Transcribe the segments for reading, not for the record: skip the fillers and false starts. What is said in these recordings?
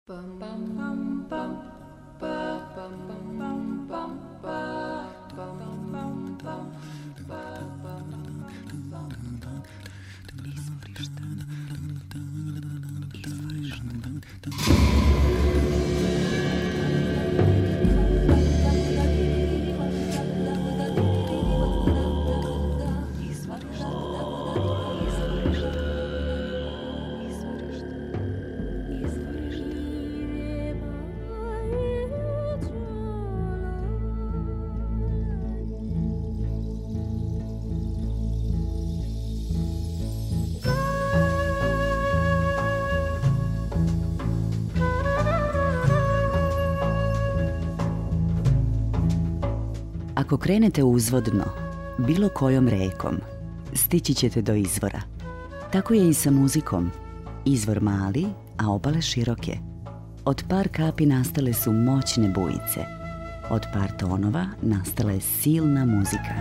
Ako krenete uzvodno, bilo kojom rekom, stići ćete do izvora. Tako je i sa muzikom. Izvor mali, a obale široke. Od par kapi nastale su moćne bujice. Od par tonova nastala je silna muzika.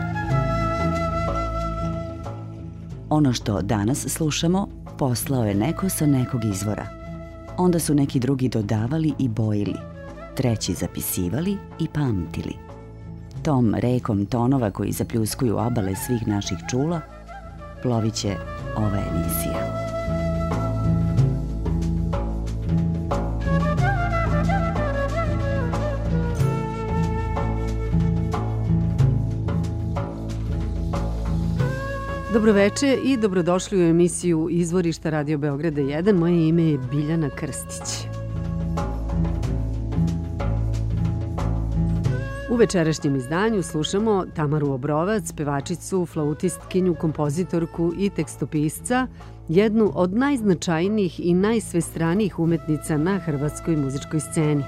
Ono što danas slušamo, poslao je neko sa nekog izvora. Onda su neki drugi dodavali i bojili, treći zapisivali i pamtili. Tom rekom tonova koji zapljuskuju obale svih naših čula, plovit će ova emisija. Dobroveče i dobrodošli u emisiju Izvorišta Radio Beograda 1. Moje ime je Biljana Krstić. U večerašnjem izdanju slušamo Tamaru Obrovac, pevačicu, flautistkinju, kompozitorku i tekstopisca, jednu od najznačajnijih i najsvestranijih umetnica na hrvatskoj muzičkoj sceni.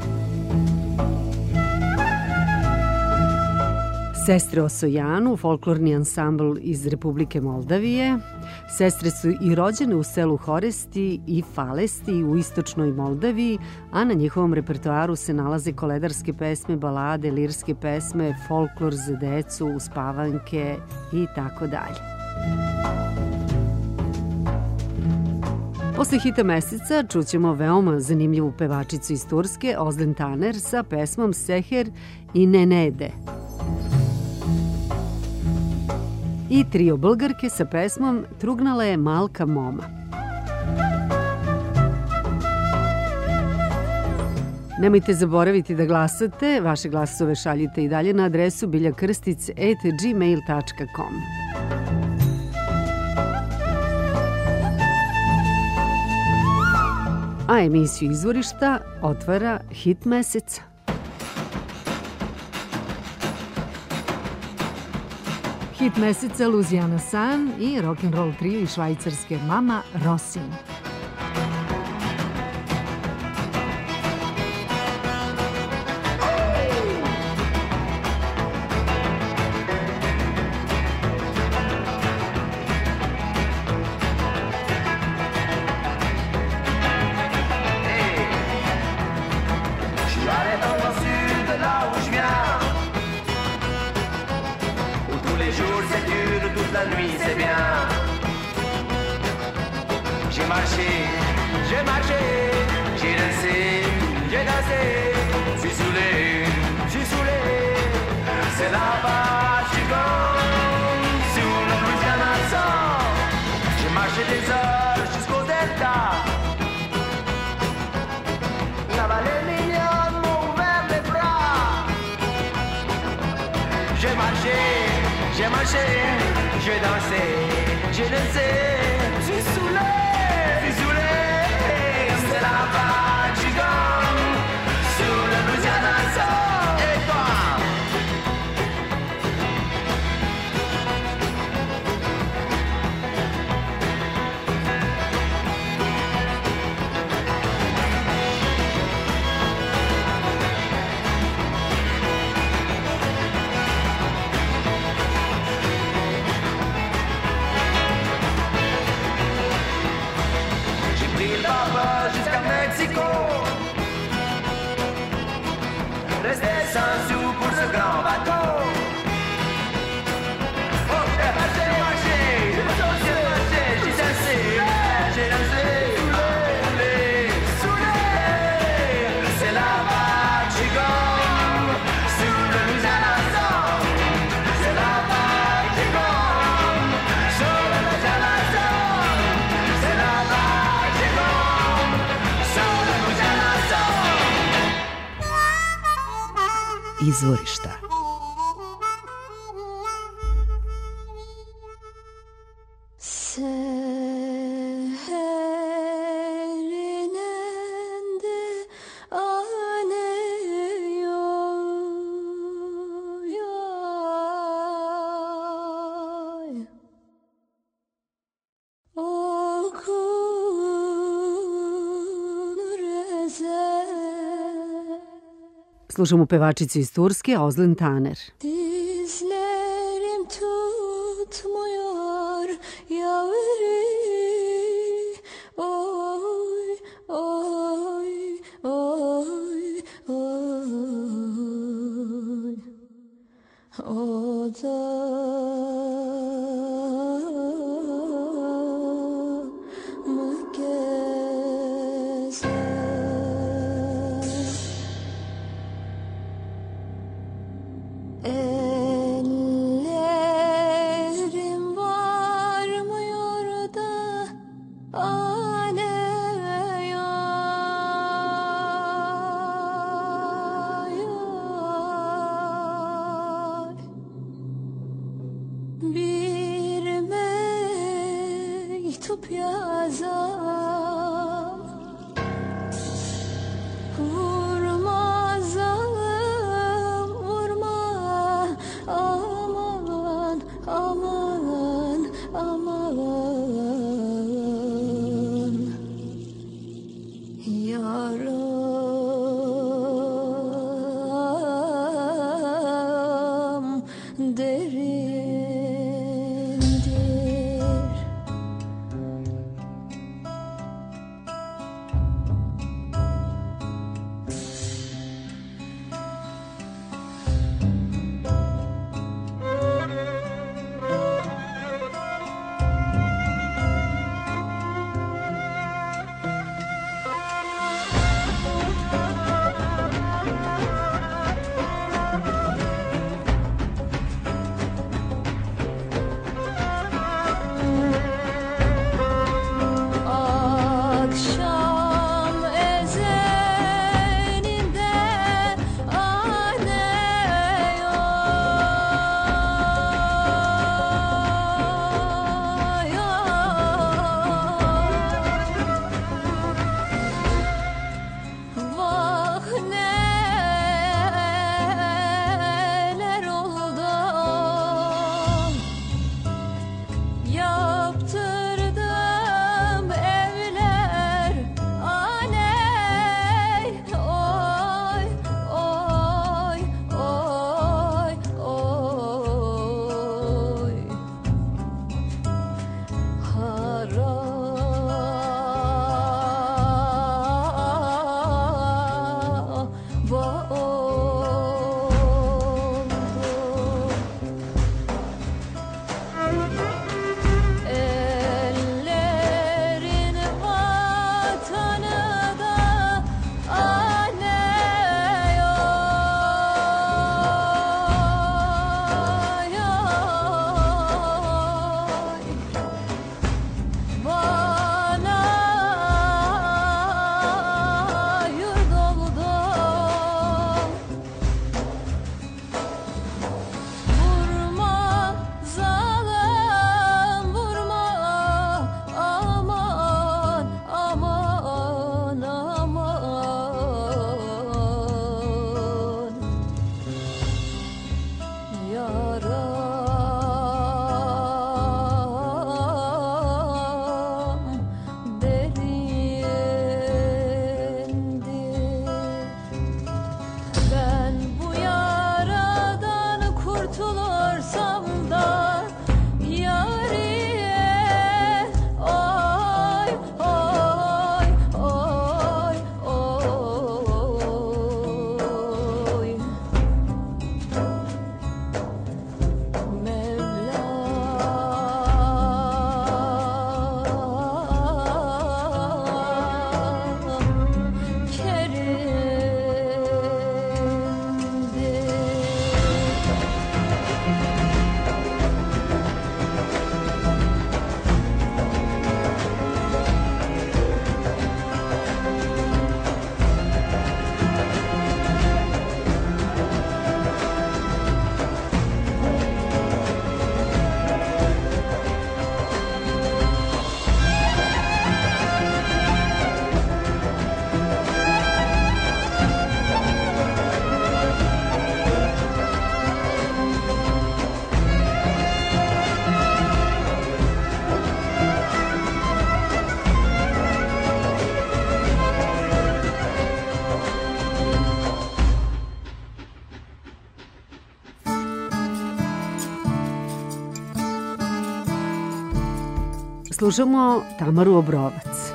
Sestre Osojanu, folklorni ansambl iz Republike Moldavije. Sestre su i rođene u selu Horesti i Falesti u istočnoj Moldaviji, a na njihovom repertoaru se nalaze koledarske pesme, balade, lirske pesme, folklor za decu, uspavanke i tako dalje. Posle hita meseca čućemo veoma zanimljivu pevačicu iz Turske, Ozlen Taner, sa pesmom Seher i Nenede. I trio Bulgarke sa pesmom Trugnala je Malka Moma. Nemojte zaboraviti da glasate, vaše glasove šaljite i dalje na adresu biljakrstic@gmail.com. A emisiju Izvorišta otvara hit meseca. Hit meseca Louisiana Sun i rock'n'roll trio iz Švajcarske Mama Rosin. J'ai dansé, j'ai saoulé, c'est la page du gang, sur le Louisiana Soul. Et toi? izvorišta. Slušamo pevačicu iz Turske, Ozlen Taner. Dizlerim tutmuyor yavru, oy oy oy oy, o da mı gezer? slušamo Tamaru Obrovac.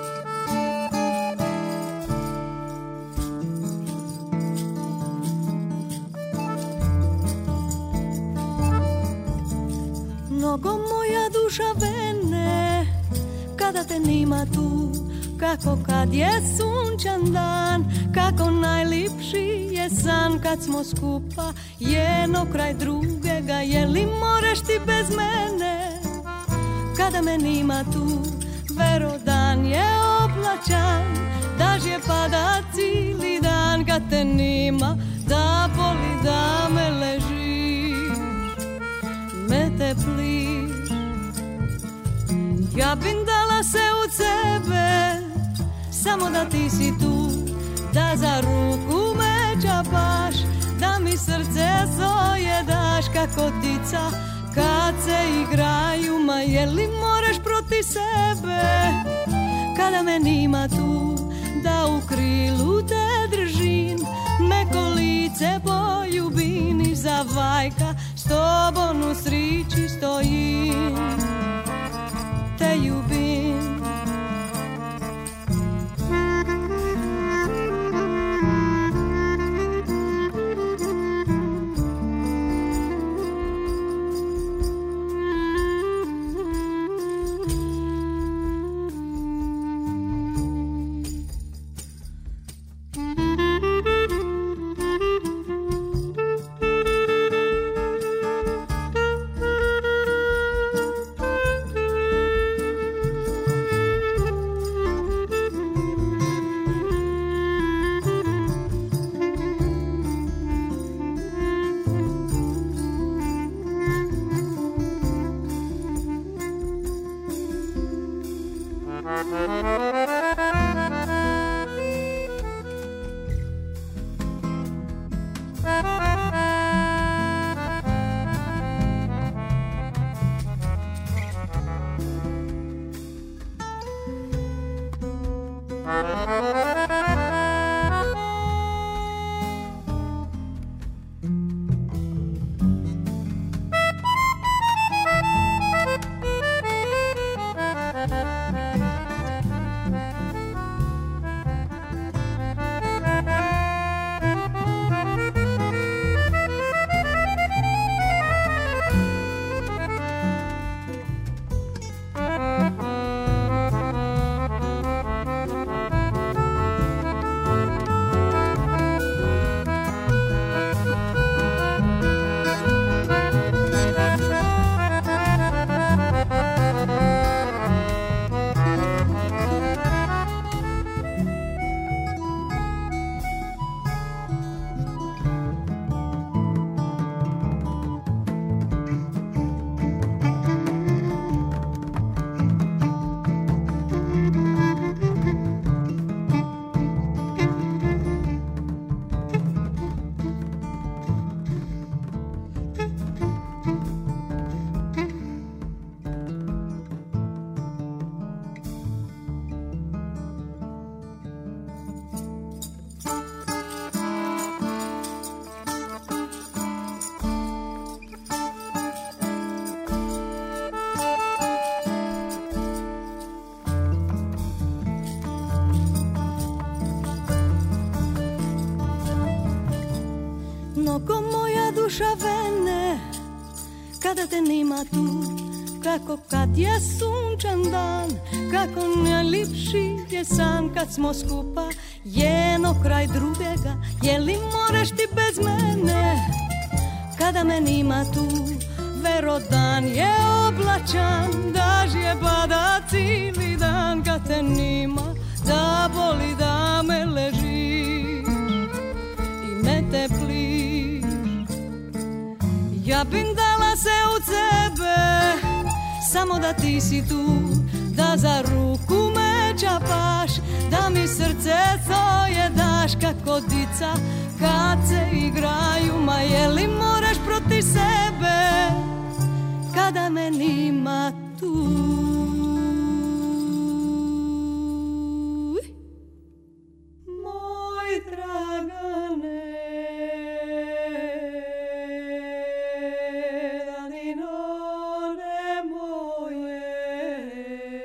Mnogo moja duša vene, kada te nima tu, kako kad je sunčan dan, kako najlipši je san kad smo skupa, jedno kraj drugega, je li moreš ti bez mene? Kada me nima tu, vero dan je oblačan, dažje pada cili dan, kad te nima, da boli da me ležiš, me tepliš. Ja bin dala se u sebe, samo da ti si tu, da za ruku me čapaš, da mi srce svoje daš, kako ptica kad se igraju, ma je li moreš proti sebe? Kada me nima tu, da u krilu te držim, meko lice poljubim i za vajka s tobom u sriči stojim, te ljubim. Mnogo moja duša vene, kada te nima tu, kako kad je sunčan dan, kako najlipši je san kad smo skupa, jedno kraj drugega, je li moreš ti bez mene? Kada me nima tu, vero dan je oblačan, dažje pada cili dan, kad te nima, da boli da me ležiš i me tepliš. Ja bin dala se u sebe, samo da ti si tu, da za ruku me čapaš, da mi srce svoje daš, kako dica kad se igraju, ma je li moraš proti sebe, kada me nima tu. Moj Dragane, Danino ne moje,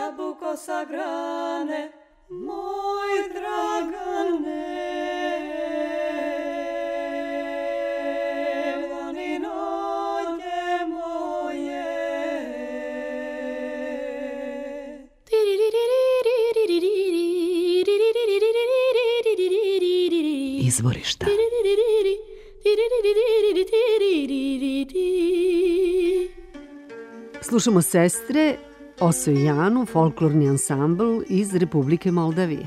buco sa grane, moj Dragane. Izvorišta. Slušamo sestre Osojanu, folklorni ansambl iz Republike Moldavije.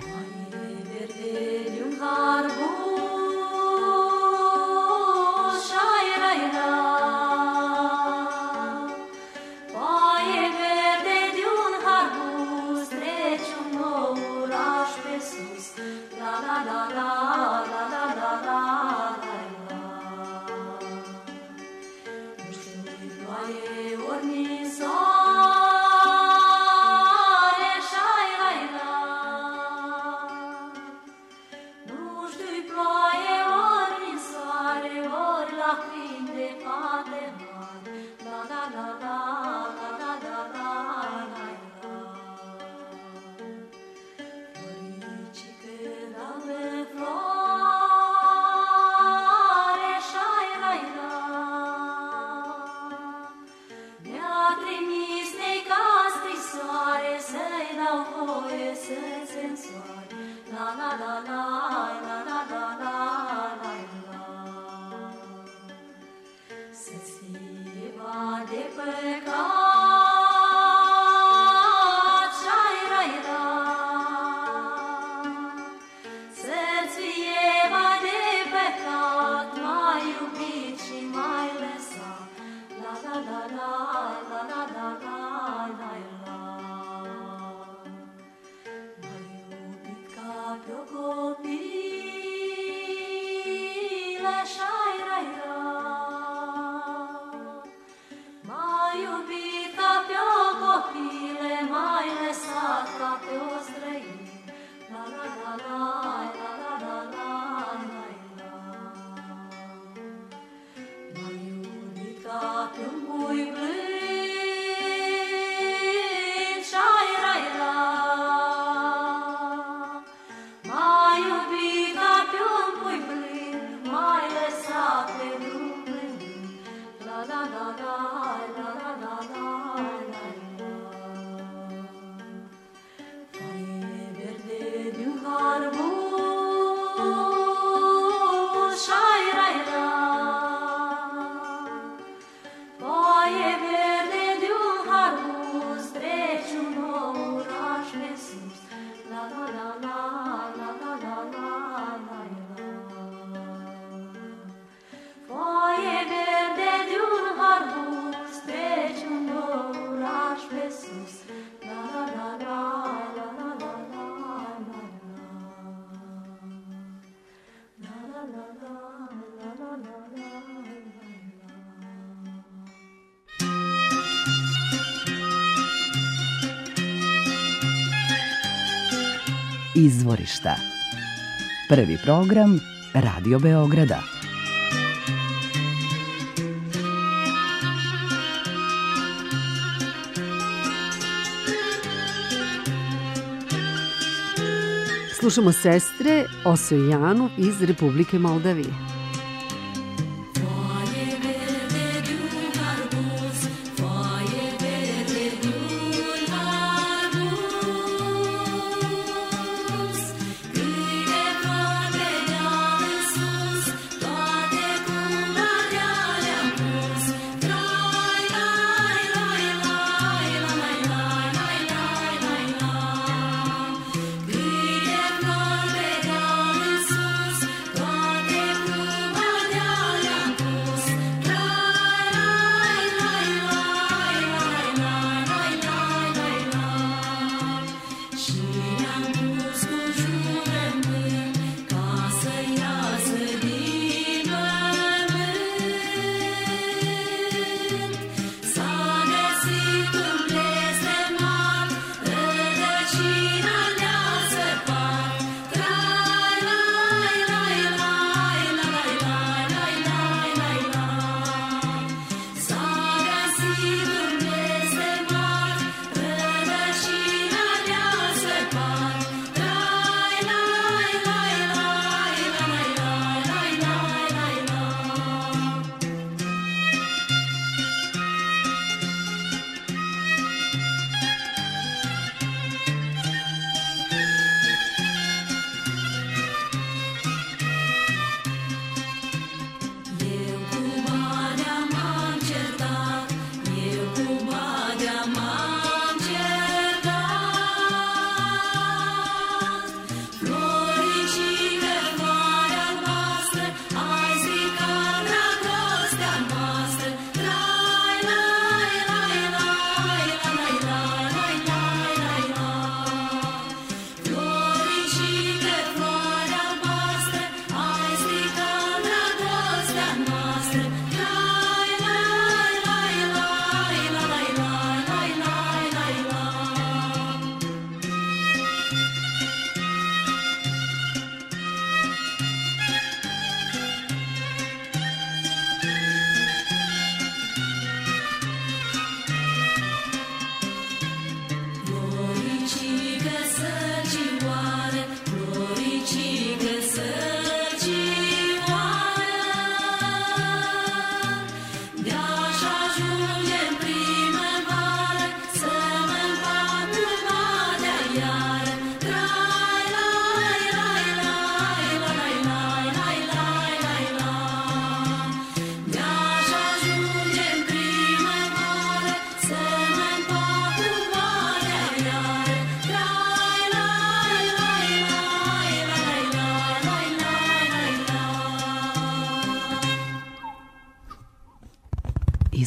Izvorišta. Prvi program Radio Beograda. Slušamo sestre Osojanu iz Republike Moldavije. Toate cu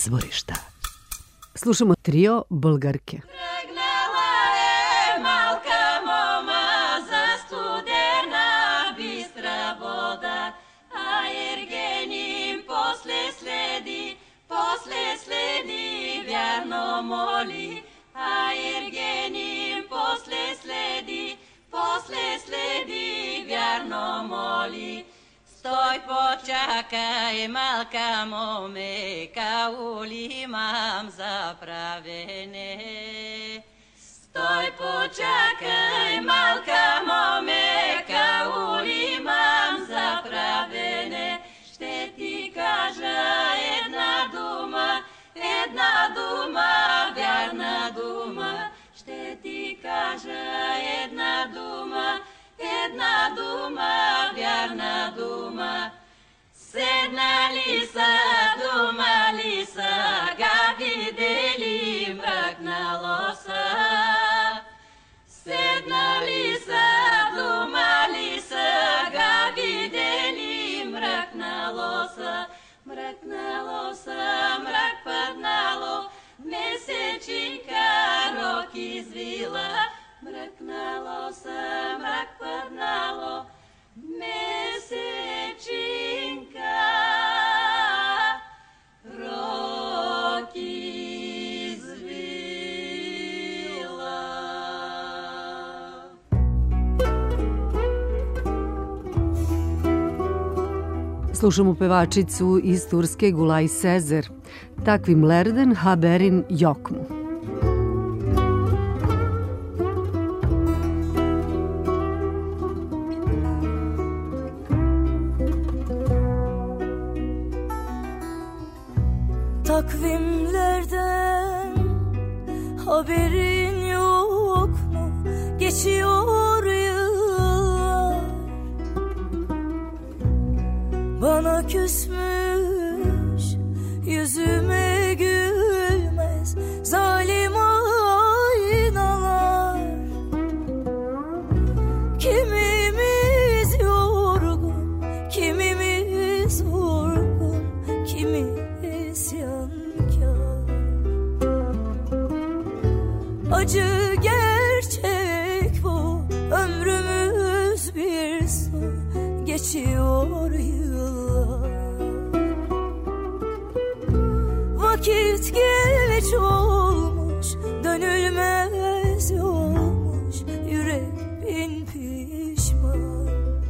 izvorišta. Slušamo trio Bolgarke. Moli, a Ergenim posle sledi vjerno moli. Stoj počakaj, malka mome, kauli imam zapravene. Stoj počakaj, malka mome, kauli imam zapravene. Šte ti kaže jedna duma, vjerna duma, šte ti kaže jedna duma, vjerna duma. Sedna lisa, ga videli mrak na losa. Sedna lisa, ga videli mrak na losa. Mrak padnalo, mesečinka rok izvila. Mrak padnalo, mesečinka rok izvila. Slušamo pevačicu iz Turske Gulay Sezer, takvim lerden haberin yok mu. Takvimlerden haberin yok mu? Geçiyor yıllar, bana küsmüş, yüzüme gülmez zalim aynalar. Kimimiz yorgun, kimimiz yorgun, kimi isyankar. Acı gerçek bu, ömrümüz bir su, geçiyor yıllar. Vakit geç olmuş, dönülmez yolmuş, yürek bin pişman.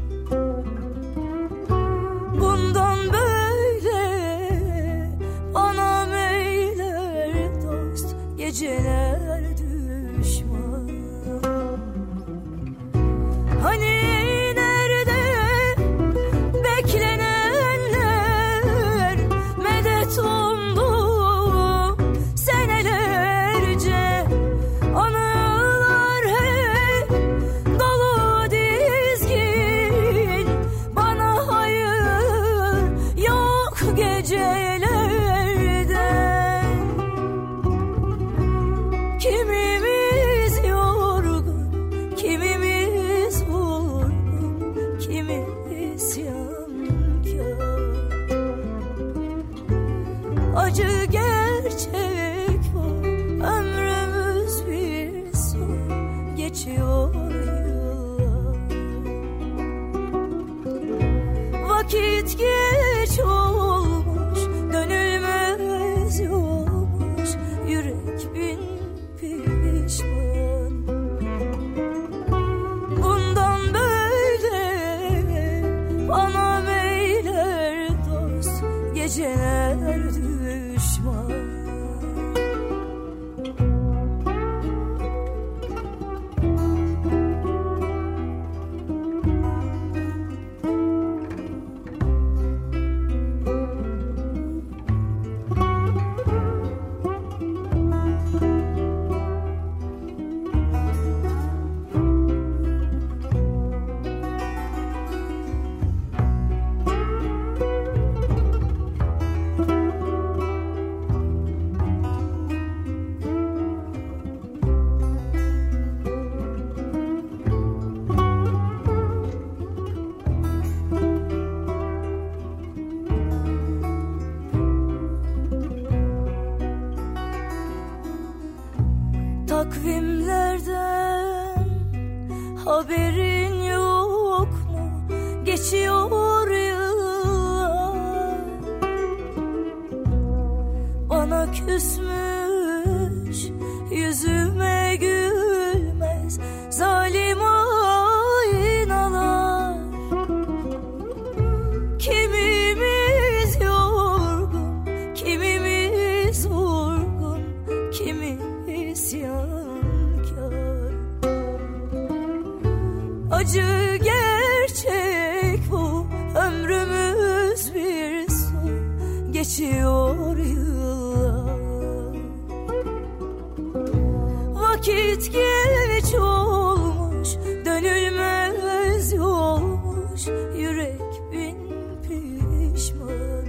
Bundan böyle bana meyler dost, geceler düşman. Hani nerede beklenenler, medet umdu senelerce. Anılar hep dolu dizgin, bana hayır yok gecelerden. Kimimiz yorgun, kimimiz vurgun, kimi isyankar. Acı gerçek bu, ömrümüz bir su, geçiyor yıllar. Vakit geç olmuş, dönülmez yolmuş, yürek bin pişman. Bundan böyle bana meyler dost, geceler düşman. haberin yok mu? Geçiyor yıllar, bana küsmüş, yüzüme gülmez zalim aynalar. Kimimiz yorgun, kimimiz vurgun, kimi isyankar. Acı gerçek bu, ömrümüz bir su, geçiyor yıllar. Vakit geç olmuş, dönülmez yolmuş, yürek bin pişman.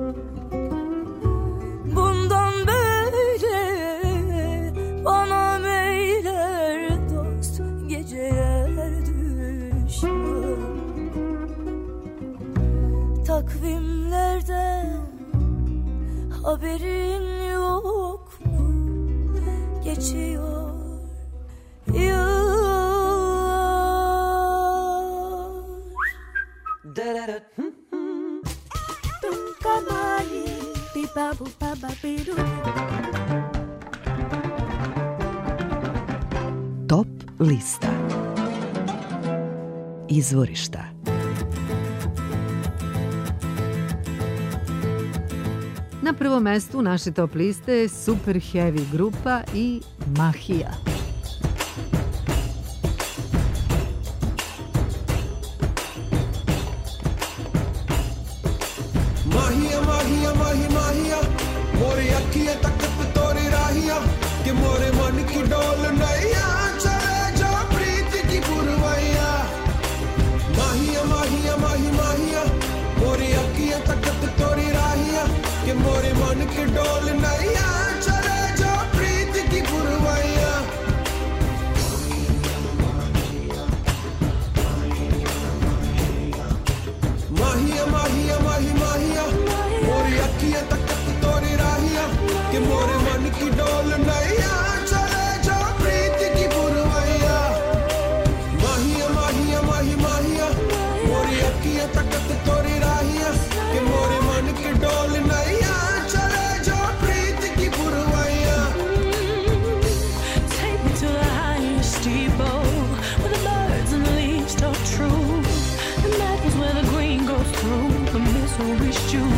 Bundan böyle bana meyler dost, geceler düşman. Takvimlerden haberin yok mu? Geçiyor yıllar. Top lista. Izvorišta. Na prvom mestu naše top liste je Super Heavy grupa i Mahija. माहिया माहिया माही माहिया मोरे अखियां तकत तोरी राहिया कि मोरे मन की डोल नैया चले जो प्रीत की पुरवैया। माहिया माहिया माही माहिया मोरे अखियां तकत तोरी राहिया कि मोरे मन की डोल नैया चले जो प्रीत की पुरवैया। माहिया माहिया माही माहिया मोरी अखियां तकत तोरी राहिया कि मोरे मन की डोल नैया चले जो प्रीत की पुरवैया। माहिया माहिया माही माहिया मोरी अखियां तकत तोरी राहिया कि मोरे मन की डोल नैया चले जो प्रीत की पुरवैया। Take me to the highest steeple where the birds and the leaves talk true, and that is where the green goes through the misery stew.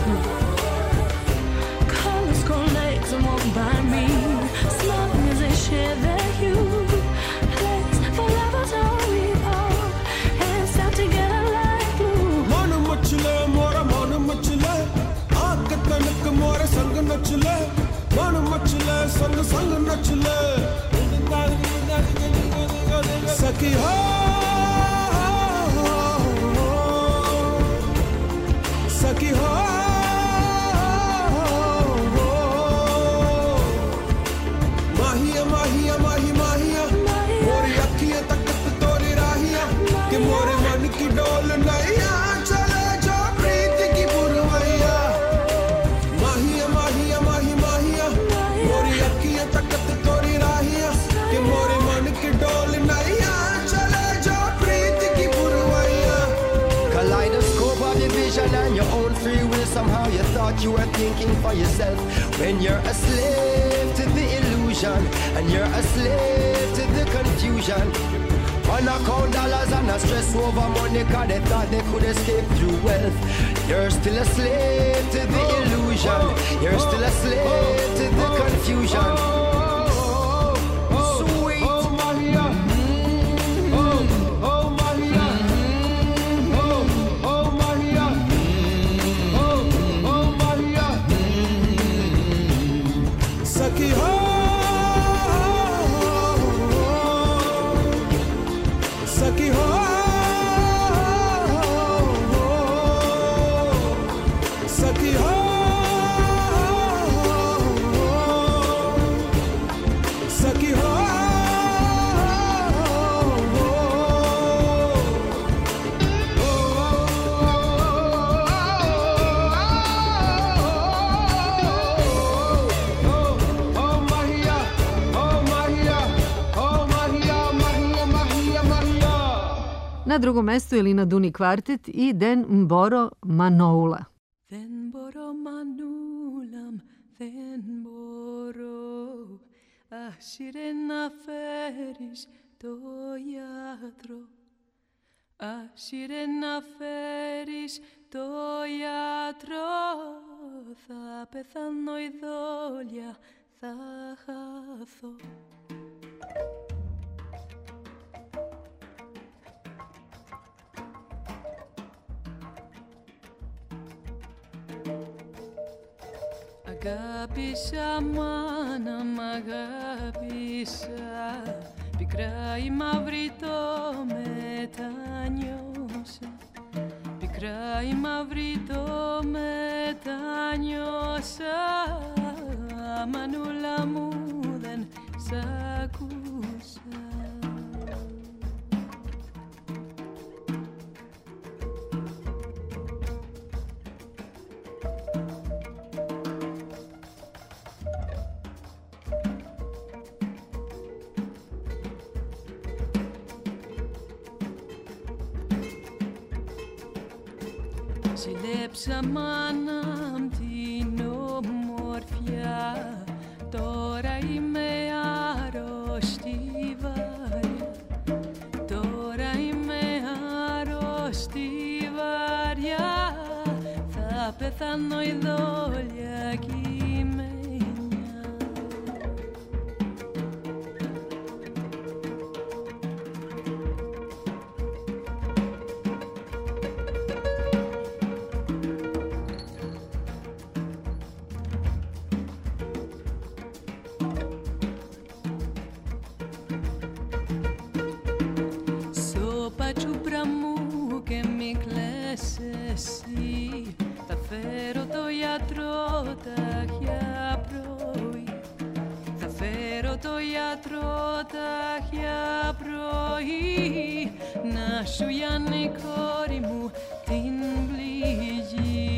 Colors go legs and walk by me, smiling as they share their hue. Place for lovers to recall and stop together like glue. मन मचले मोरा मन मचले आग तनक मोरे संग नचले मन मचले संग संग नचले सखी हो सखी हो माहिया माहिया माही माहिया मोरी अखियां तकत तोरी राहिया कि मोरे मन की डोल नैया चले जो प्रीत की पुरवैया। माहिया माहिया माही माहिया मोरी अखियां तकत तोरी राहिया कि मोरे मन की डोल नैया चले जो प्रीत की पुरवैया। Kaleidoscope of your vision and your own free will. Somehow you thought you were thinking for yourself. When you're a slave to the illusion and you're a slave to the confusion. On account dollars and a stress over money, cause they thought they could escape through wealth. You're still a slave to the illusion. You're still a slave to the confusion. Sweet. Oh Maria, oh Maria, oh Maria, oh Maria, सखी हो सखी हो सखी हो Na drugom mestu je Lina Duni kvartet i Den Mboro Manoula. Δεν μπορώ μανούλα, δεν μπορώ. Άσυρε να φέρεις το γιατρό. Άσυρε να φέρεις το γιατρό. Θα πεθάνω η δόλια, θα χαθώ. Αγάπησα μάνα μ' αγάπησα. Πικρά η μαύρη το μετανιώσα. Πικρά η μαύρη το μετανιώσα. Μανούλα μου δεν σ' ακούσα. Ζηλέψα μάνα μ' την ομορφιά. Τώρα είμαι άρρωστη βαριά. Τώρα είμαι άρρωστη βαριά. Θα πεθάνω η δόλια κειμένια. Εσύ. Θα φέρω το γιατρό ταχιά πρωί. Θα φέρω το γιατρό ταχιά πρωί. Να σου γιάνει η κόρη μου την πληγή.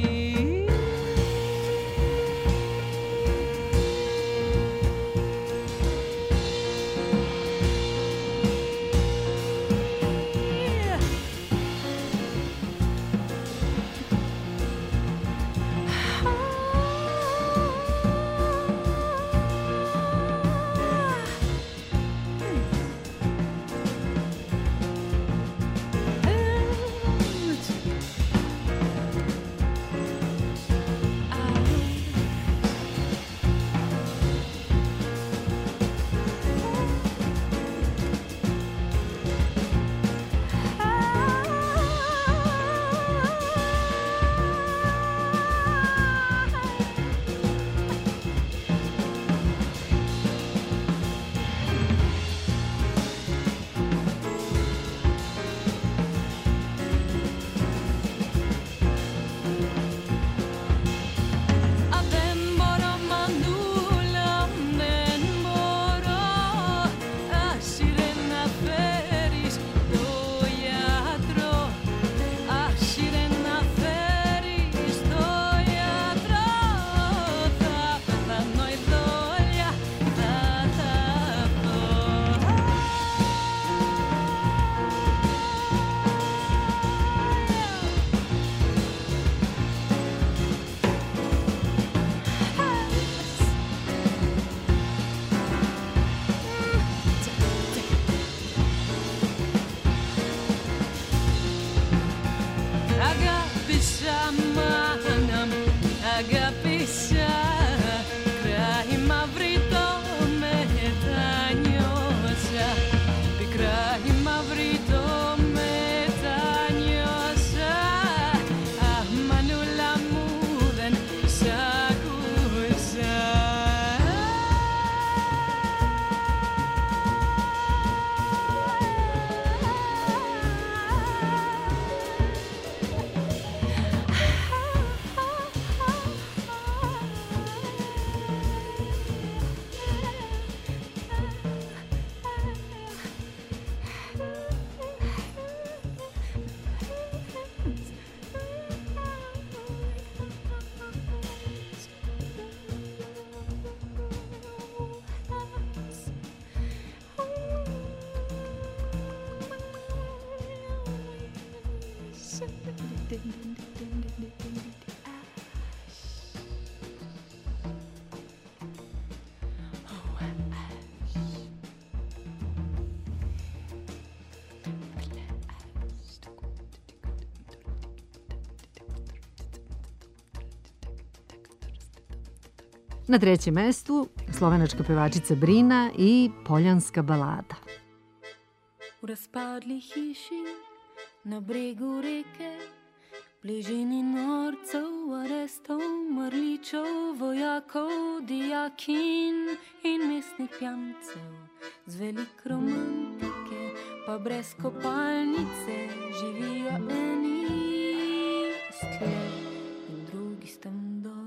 Na trećem mestu slovenačka pevačica Brina i Poljanska balada. V razpadli hiši na bregu reke, bližini norcev, arestov, mrličev, vojakov, dijakin in mestnih pijancev. Z velik romantike pa brez kopalnice živijo eni stle in drugi s tam dol.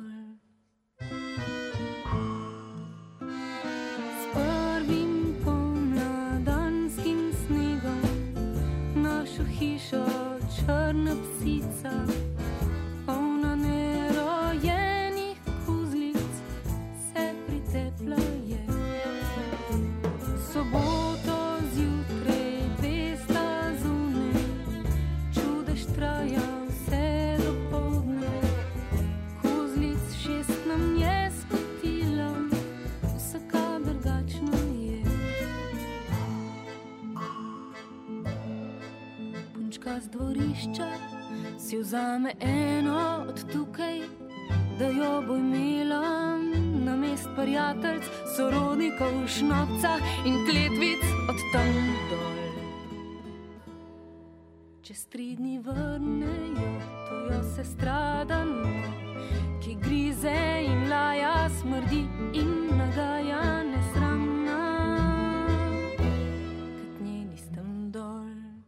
Hišo črna psica, polna nerojenih kuzlic, se pritepla je. Soboto zjutraj pesta zunaj, čudež traja vse do poldne. Kuzlic 6 nam je skotila, vsaka drugačna je. Z dvorišča si vzame eno od tukaj, da jo bo imela na mest prijateljc, sorodnikov, šnopca in kletvic od tam dol. Čez 3 dni vrnejo, to jo se stradano, ki grize in laja, smrdi in nagaja nesramna, kot njeni s tam dol.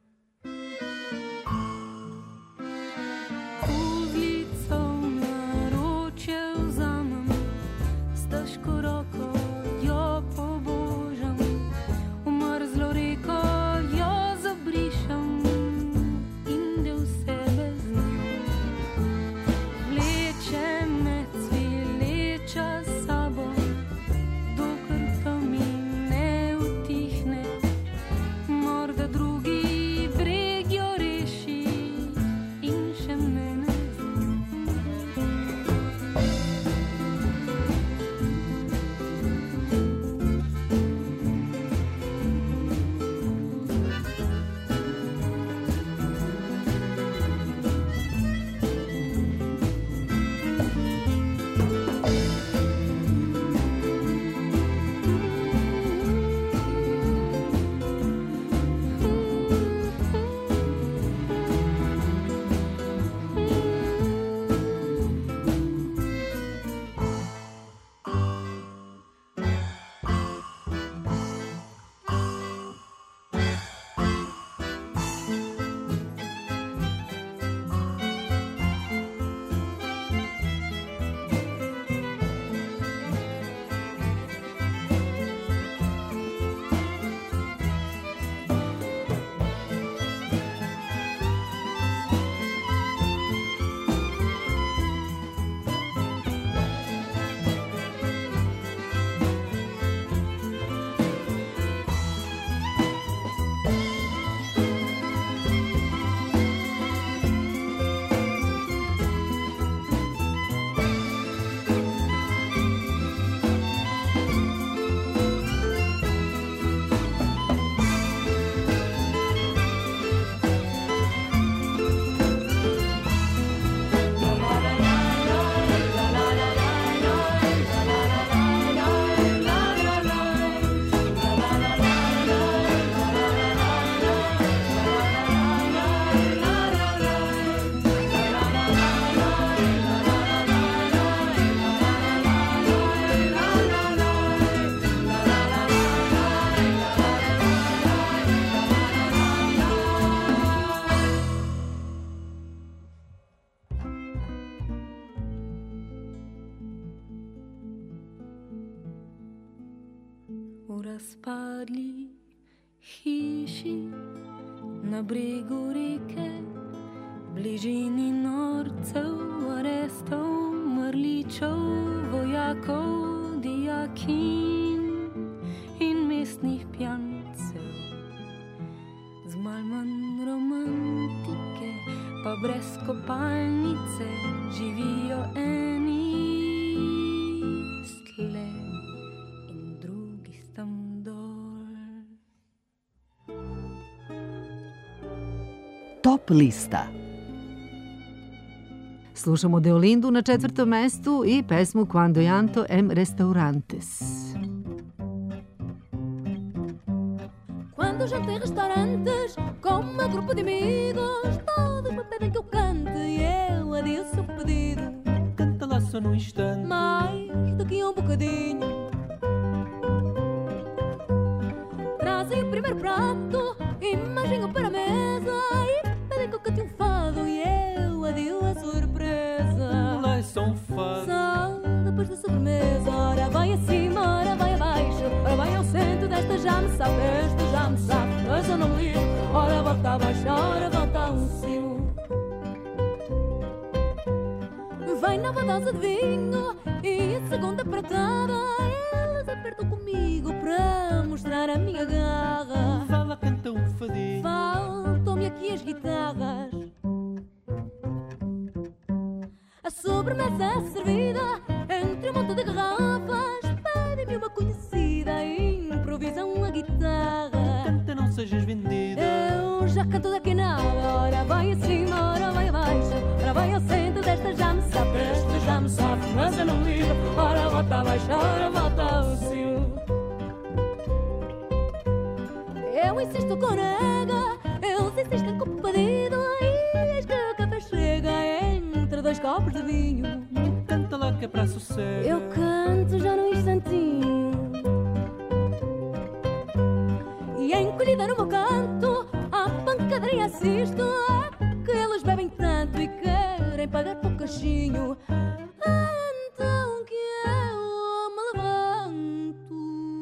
v razpadli hiši na bregu reke, bližini norcev, arestov, mrličev, vojakov, dijakin in mestnih pijancev. Z malo manj romantike pa brez kopalnice živijo eni stle in drugi tam dol. Top lista. Slušamo Deolindu na 4. mestu i pesmu Quando llanto em restaurantes. Quando janto em restaurantes com uma grupo de amigos, todos me pedem que eu cante e eu adeço o pedido. Canta lá só num instante. Mais daqui a um bocadinho. Trazem o primeiro prato, imagem para a mesa e pedem que eu cante um fado e eu adio a surpresa. Lá é só um fado. Só depois da sobremesa. Ora vai acima, ora vai abaixo, ora vai ao centro desta já me sabe, esta já me sabe, mas eu não me ligo. Ora volta abaixo, ora volta ao cimo. Vem nova dose de vinho e a segunda pratada eles apertam comigo para mostrar a minha garra. Vá lá, canta um fadinho. Faltam-me aqui as guitarras. A sobremesa é servida entre um monte de garrafas. Pedem-me uma conhecida e improvisam a guitarra. Canta, não sejas vendida. Eu já canto daqui nada. Ora vai acima, ora vai abaixo, ora vai ao centro desta já me sabe, esta já me sabe, mas eu não ligo. Ora volta abaixo, ora volta ao cimo. Eu insisto com nega, eles insistem com o pedido e eis que o café chega entre 2 copos de vinho. Canta lá que é para sossego. Eu canto já num instantinho e encolhida no meu canto à pancadaria assisto que eles bebem tanto e querem pagar por cachinho. Então que eu me levanto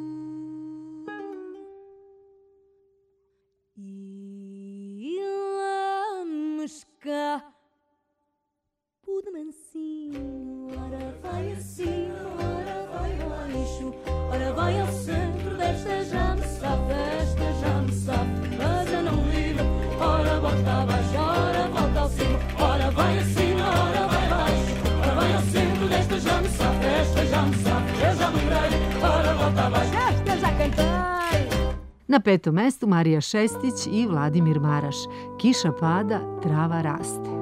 e lá me escapo de mansinho. Ora vai acima, ora vai abaixo, ora vai ao centro desta já me sabe, esta já me sabe, mas eu não ligo. Ora volta abaixo, ora volta ao cimo. Ora vai acima, ora vai abaixo, ora vai ao centro desta já me sabe, esta já me sabe, eu já me lembrei. Ora volta abaixo, esta já cantei. Na 5. mestu Marija Šestić i Vladimir Maraš. Kiša pada, trava raste.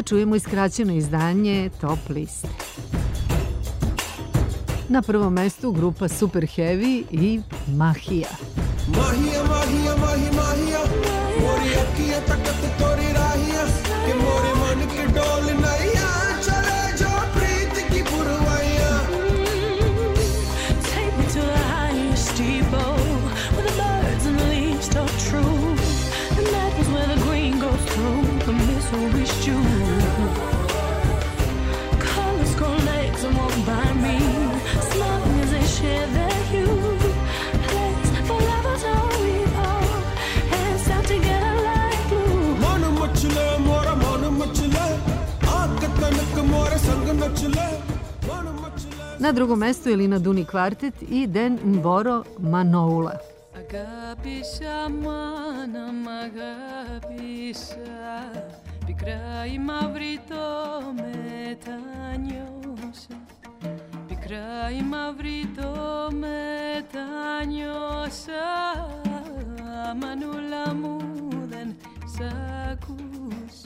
da čujemo iskraćeno izdanje Top liste. Na prvom mestu grupa Super Heavy i Mahija. Mahia, mahia, mahi, mahia मोरी अखियां तकत तोरी राहियां कि मोरे मन की डोल नैया चले जो प्रीत की पुरवैया Take me to a higher steeple where the birds and the leaves talk true and that was where the green goes through the misery stew Colors grow legs and walk by me smiling as they share their hue Let's forever tell we all and start together like glue मन मचले मोरा मन मचले आंख तनक मोरे संग नचले मन मचले Na drugom mestu je Lina Duni kvartet i Den Mboro Manoula. Αγάπησα μάνα μ' αγάπησα Πικρά η μαύρη το μετανιώσα Πικρά η μαύρη το μετανιώσα Μανούλα μου δεν σ' ακούσα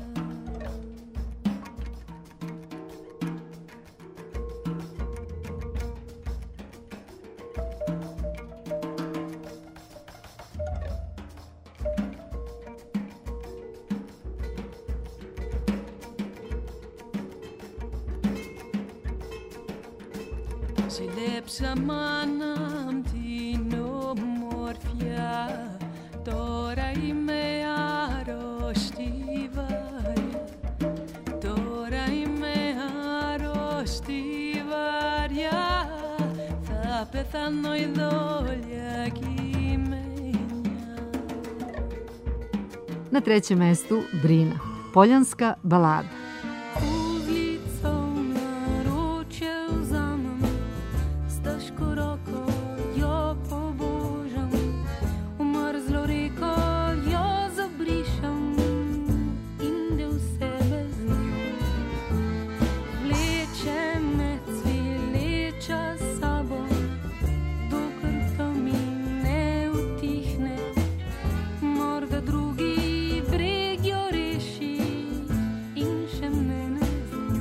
Ζηλέψα μάνα μ' την ομορφιά Τώρα είμαι άρρωστη βαριά Τώρα είμαι άρρωστη βαριά Θα πεθάνω η δόλια κειμένια Na trećem mestu Brina, poljanska balada. Ulicą naručje vzamem, s težko roko jo pobožam, v mrzlo reko jo zabrišem in del sebe z njo. Vleče me cvileča s sabo, dokler to mi ne utihne, morda drugi breg jo reši in še mene z njo.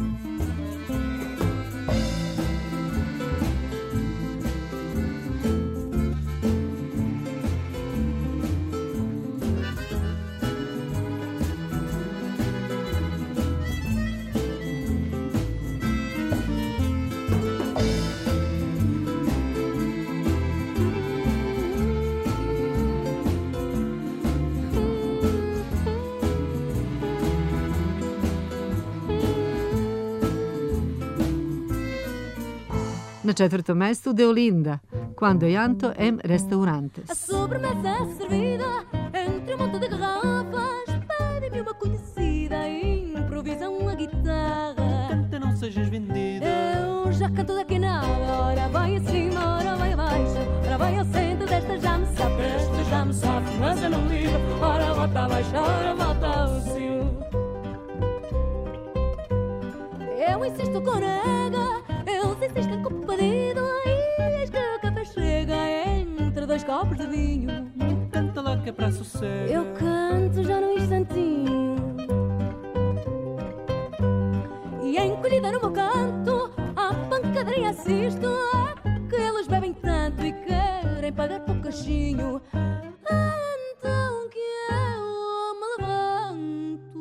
Na četvrtom mestu Deolinda, Quando Llanto em Restaurantes. A sobremesa servida entre um monte de garrafas. Pedem-me uma conhecida e improvisam a guitarra. Canta, não sejas vendida. Eu já canto daqui nada. Ora vai acima, ora vai abaixo. Ora vai ao centro, desta já me sabe. Desta já me sabe, mas eu não ligo. Ora volta abaixo, ora volta ao cio. Eu insisto com nega. Eles insistem com o pedido. E eis que o café chega entre dois copos de vinho. Canta lá que é pra sossego. Eu canto já num instantinho. E encolhida no meu canto, à pancadaria assisto. Que eles bebem tanto e querem pagar por cachinho. Então que eu me levanto.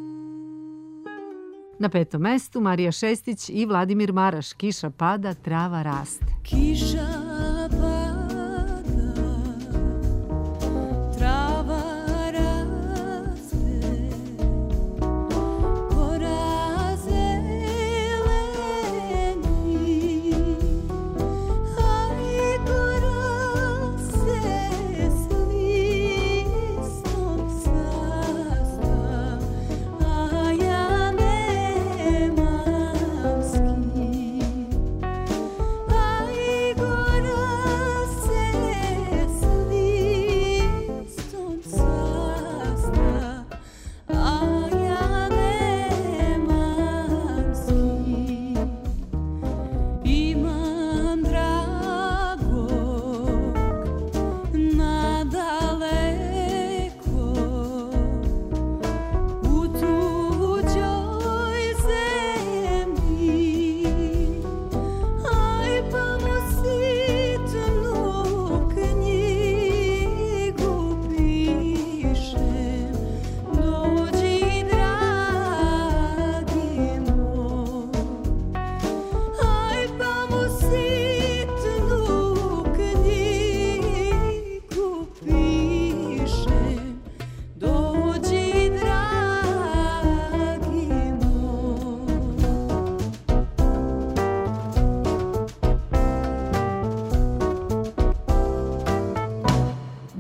Na petom mestu Marija Šestić i Vladimir Maraš, Kiša pada, trava raste. Kiša pada, trava raste, porazzeleni, ai korase slistom sasta, a ja nemam s kim. Ai,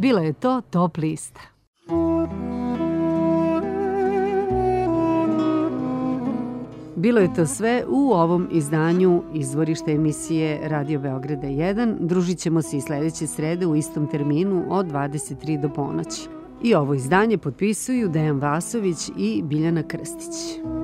Bila je to Top lista. Bilo je to sve u ovom izdanju izvorišta emisije Radio Beograda 1. Družit ćemo se i sledeće srede u istom terminu od 23 do ponoći. I ovo izdanje potpisuju Dejan Vasović i Biljana Krstić.